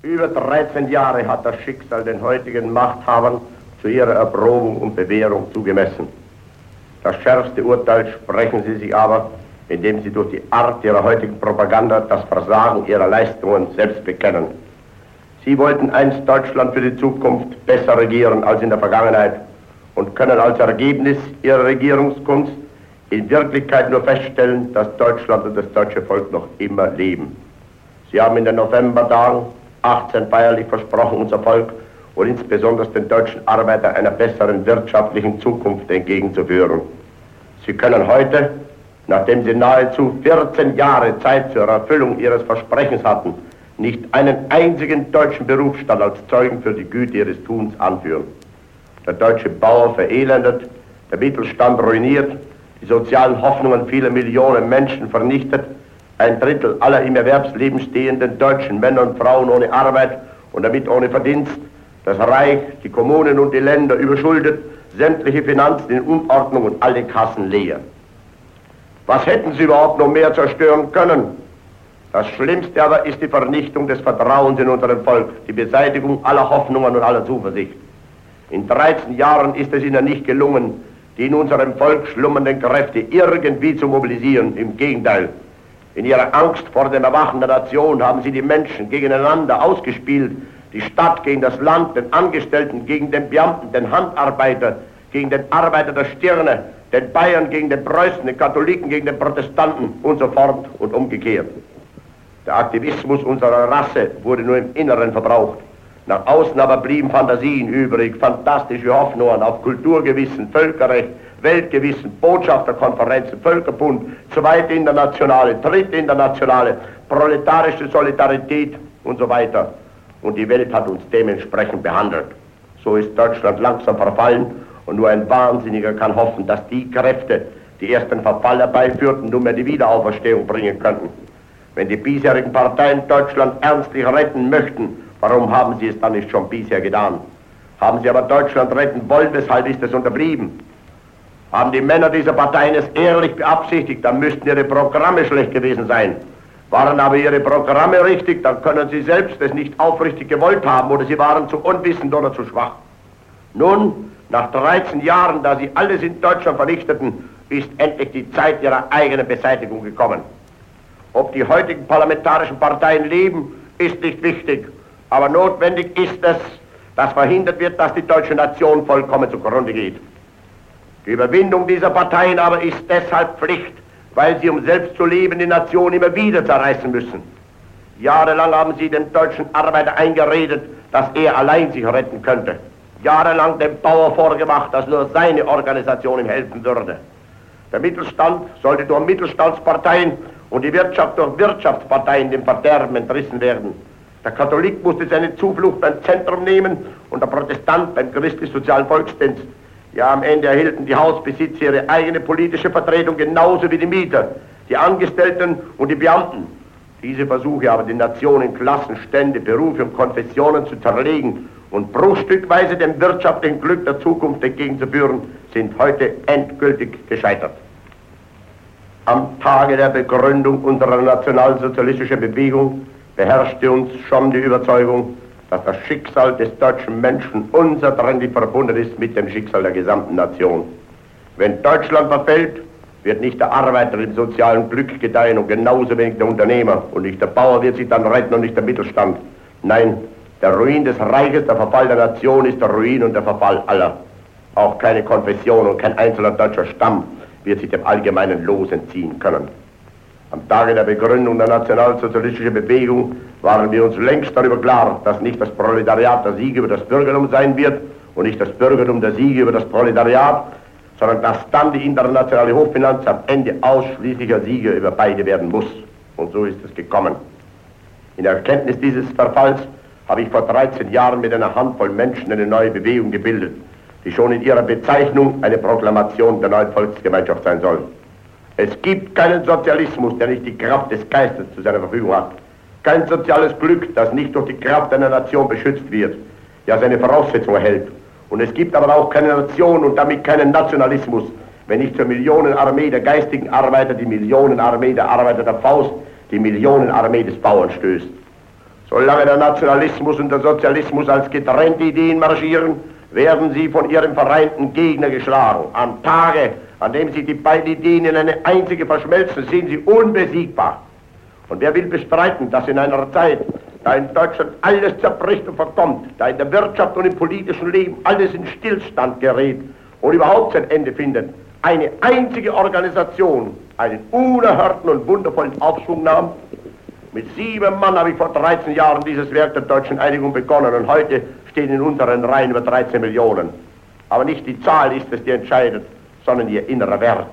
Über 13 Jahre hat das Schicksal den heutigen Machthabern zu ihrer Erprobung und Bewährung zugemessen. Das schärfste Urteil sprechen sie sich aber, indem sie durch die Art ihrer heutigen Propaganda das Versagen ihrer Leistungen selbst bekennen. Sie wollten einst Deutschland für die Zukunft besser regieren als in der Vergangenheit und können als Ergebnis ihrer Regierungskunst in Wirklichkeit nur feststellen, dass Deutschland und das deutsche Volk noch immer leben. Sie haben in den Novembertagen 18 feierlich versprochen, unser Volk und insbesondere den deutschen Arbeiter einer besseren wirtschaftlichen Zukunft entgegenzuführen. Sie können heute, nachdem sie nahezu 14 Jahre Zeit zur Erfüllung ihres Versprechens hatten, nicht einen einzigen deutschen Berufsstand als Zeugen für die Güte ihres Tuns anführen. Der deutsche Bauer verelendet, der Mittelstand ruiniert, die sozialen Hoffnungen vieler Millionen Menschen vernichtet, ein Drittel aller im Erwerbsleben stehenden deutschen Männer und Frauen ohne Arbeit und damit ohne Verdienst, das Reich, die Kommunen und die Länder überschuldet, sämtliche Finanzen in Unordnung und alle Kassen leer. Was hätten sie überhaupt noch mehr zerstören können? Das Schlimmste aber ist die Vernichtung des Vertrauens in unserem Volk, die Beseitigung aller Hoffnungen und aller Zuversicht. In 13 Jahren ist es ihnen nicht gelungen, die in unserem Volk schlummernden Kräfte irgendwie zu mobilisieren. Im Gegenteil, in ihrer Angst vor dem Erwachen der Nation haben sie die Menschen gegeneinander ausgespielt, die Stadt gegen das Land, den Angestellten gegen den Beamten, den Handarbeiter gegen den Arbeiter der Stirne, den Bayern gegen den Preußen, den Katholiken gegen den Protestanten und so fort und umgekehrt. Der Aktivismus unserer Rasse wurde nur im Inneren verbraucht. Nach außen aber blieben Fantasien übrig, fantastische Hoffnungen auf Kulturgewissen, Völkerrecht, Weltgewissen, Botschafterkonferenzen, Völkerbund, zweite Internationale, dritte Internationale, proletarische Solidarität und so weiter. Und die Welt hat uns dementsprechend behandelt. So ist Deutschland langsam verfallen und nur ein Wahnsinniger kann hoffen, dass die Kräfte, die erst den Verfall herbeiführten, nunmehr die Wiederauferstehung bringen könnten. Wenn die bisherigen Parteien Deutschland ernstlich retten möchten, warum haben sie es dann nicht schon bisher getan? Haben sie aber Deutschland retten wollen, weshalb ist es unterblieben? Haben die Männer dieser Parteien es ehrlich beabsichtigt, dann müssten ihre Programme schlecht gewesen sein. Waren aber ihre Programme richtig, dann können sie selbst es nicht aufrichtig gewollt haben oder sie waren zu unwissend oder zu schwach. Nun, nach 13 Jahren, da sie alles in Deutschland vernichteten, ist endlich die Zeit ihrer eigenen Beseitigung gekommen. Ob die heutigen parlamentarischen Parteien leben, ist nicht wichtig. Aber notwendig ist es, dass verhindert wird, dass die deutsche Nation vollkommen zugrunde geht. Die Überwindung dieser Parteien aber ist deshalb Pflicht, weil sie, um selbst zu leben, die Nation immer wieder zerreißen müssen. Jahrelang haben sie dem deutschen Arbeiter eingeredet, dass er allein sich retten könnte. Jahrelang dem Bauer vorgemacht, dass nur seine Organisation ihm helfen würde. Der Mittelstand sollte durch Mittelstandsparteien und die Wirtschaft durch Wirtschaftsparteien dem Verderben entrissen werden. Der Katholik musste seine Zuflucht beim Zentrum nehmen und der Protestant beim christlich-sozialen Volksdienst. Ja, am Ende erhielten die Hausbesitzer ihre eigene politische Vertretung genauso wie die Mieter, die Angestellten und die Beamten. Diese Versuche aber, die Nation in Klassen, Stände, Berufe und Konfessionen zu zerlegen und bruchstückweise dem wirtschaftlichen Glück der Zukunft entgegenzuführen, sind heute endgültig gescheitert. Am Tage der Begründung unserer nationalsozialistischen Bewegung beherrschte uns schon die Überzeugung, dass das Schicksal des deutschen Menschen unzertrennlich verbunden ist mit dem Schicksal der gesamten Nation. Wenn Deutschland verfällt, wird nicht der Arbeiter im sozialen Glück gedeihen und genauso wenig der Unternehmer und nicht der Bauer wird sich dann retten und nicht der Mittelstand. Nein, der Ruin des Reiches, der Verfall der Nation ist der Ruin und der Verfall aller. Auch keine Konfession und kein einzelner deutscher Stamm wird sich dem allgemeinen Los entziehen können. Am Tage der Begründung der nationalsozialistischen Bewegung waren wir uns längst darüber klar, dass nicht das Proletariat der Sieg über das Bürgertum sein wird und nicht das Bürgertum der Sieg über das Proletariat, sondern dass dann die internationale Hochfinanz am Ende ausschließlicher Sieger über beide werden muss. Und so ist es gekommen. In Erkenntnis dieses Verfalls habe ich vor 13 Jahren mit einer Handvoll Menschen eine neue Bewegung gebildet, die schon in ihrer Bezeichnung eine Proklamation der neuen Volksgemeinschaft sein soll. Es gibt keinen Sozialismus, der nicht die Kraft des Geistes zu seiner Verfügung hat. Kein soziales Glück, das nicht durch die Kraft einer Nation beschützt wird, ja seine Voraussetzungen erhält. Und es gibt aber auch keine Nation und damit keinen Nationalismus, wenn nicht zur Millionenarmee der geistigen Arbeiter die Millionenarmee der Arbeiter der Faust, die Millionenarmee des Bauern stößt. Solange der Nationalismus und der Sozialismus als getrennte Ideen marschieren, werden sie von ihrem vereinten Gegner geschlagen. Am Tage, an dem sie die beiden Ideen in eine einzige verschmelzen, sind sie unbesiegbar. Und wer will bestreiten, dass in einer Zeit, da in Deutschland alles zerbricht und verkommt, da in der Wirtschaft und im politischen Leben alles in Stillstand gerät und überhaupt sein Ende findet, eine einzige Organisation einen unerhörten und wundervollen Aufschwung nahm? Mit 7 Mann habe ich vor 13 Jahren dieses Werk der deutschen Einigung begonnen und heute stehen in unseren Reihen über 13 Millionen. Aber nicht die Zahl ist es, die entscheidet, sondern ihr innerer Wert.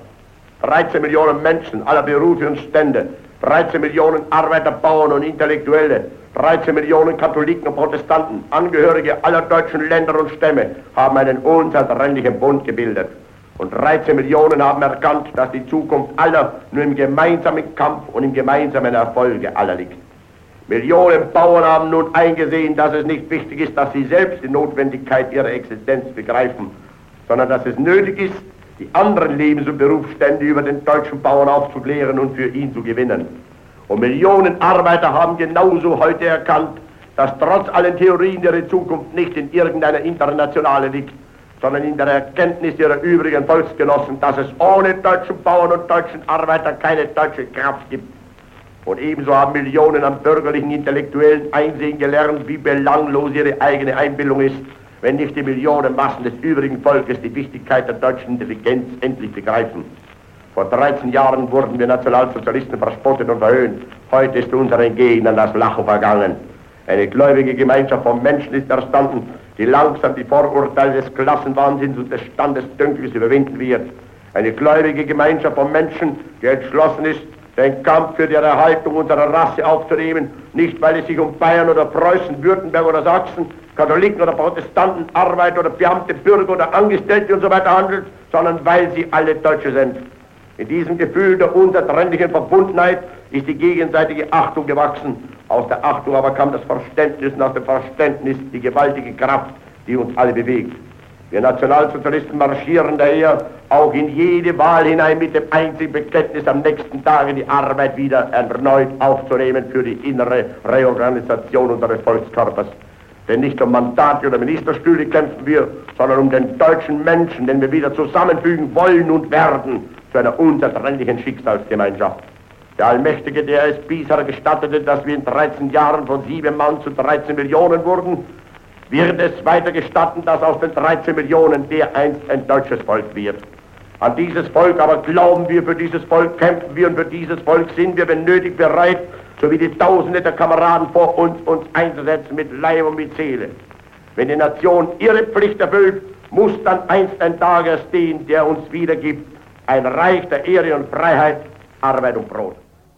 13 Millionen Menschen aller Berufe und Stände, 13 Millionen Arbeiter, Bauern und Intellektuelle, 13 Millionen Katholiken und Protestanten, Angehörige aller deutschen Länder und Stämme haben einen unzertrennlichen Bund gebildet. Und 13 Millionen haben erkannt, dass die Zukunft aller nur im gemeinsamen Kampf und im gemeinsamen Erfolge aller liegt. Millionen Bauern haben nun eingesehen, dass es nicht wichtig ist, dass sie selbst die Notwendigkeit ihrer Existenz begreifen, sondern dass es nötig ist, die anderen Lebens- und Berufsstände über den deutschen Bauern aufzuklären und für ihn zu gewinnen. Und Millionen Arbeiter haben genauso heute erkannt, dass trotz allen Theorien ihre Zukunft nicht in irgendeiner Internationale liegt, sondern in der Erkenntnis ihrer übrigen Volksgenossen, dass es ohne deutschen Bauern und deutschen Arbeiter keine deutsche Kraft gibt. Und ebenso haben Millionen an bürgerlichen Intellektuellen einsehen gelernt, wie belanglos ihre eigene Einbildung ist, wenn nicht die Millionenmassen des übrigen Volkes die Wichtigkeit der deutschen Intelligenz endlich begreifen. Vor 13 Jahren wurden wir Nationalsozialisten verspottet und verhöhnt. Heute ist unseren Gegnern das Lachen vergangen. Eine gläubige Gemeinschaft von Menschen ist erstanden, die langsam die Vorurteile des Klassenwahnsinns und des Standesdünkels überwinden wird. Eine gläubige Gemeinschaft von Menschen, die entschlossen ist, den Kampf für die Erhaltung unserer Rasse aufzunehmen, nicht weil es sich um Bayern oder Preußen, Württemberg oder Sachsen, Katholiken oder Protestanten, Arbeiter oder Beamte, Bürger oder Angestellte und so weiter handelt, sondern weil sie alle Deutsche sind. In diesem Gefühl der unzertrennlichen Verbundenheit ist die gegenseitige Achtung gewachsen. Aus der Achtung aber kam das Verständnis und aus dem Verständnis die gewaltige Kraft, die uns alle bewegt. Wir Nationalsozialisten marschieren daher auch in jede Wahl hinein mit dem einzigen Bekenntnis, am nächsten Tage die Arbeit wieder erneut aufzunehmen für die innere Reorganisation unseres Volkskörpers. Denn nicht um Mandate oder Ministerstühle kämpfen wir, sondern um den deutschen Menschen, den wir wieder zusammenfügen wollen und werden zu einer unzertrennlichen Schicksalsgemeinschaft. Der Allmächtige, der es bisher gestattete, dass wir in 13 Jahren von 7 Mann zu 13 Millionen wurden, wird es weiter gestatten, dass aus den 13 Millionen dereinst ein deutsches Volk wird. An dieses Volk aber glauben wir, für dieses Volk kämpfen wir und für dieses Volk sind wir, wenn nötig, bereit, so wie die Tausende der Kameraden vor uns einzusetzen mit Leib und mit Seele. Wenn die Nation ihre Pflicht erfüllt, muss dann einst ein Tag erstehen, der uns wiedergibt ein Reich der Ehre und Freiheit, Arbeit und Brot.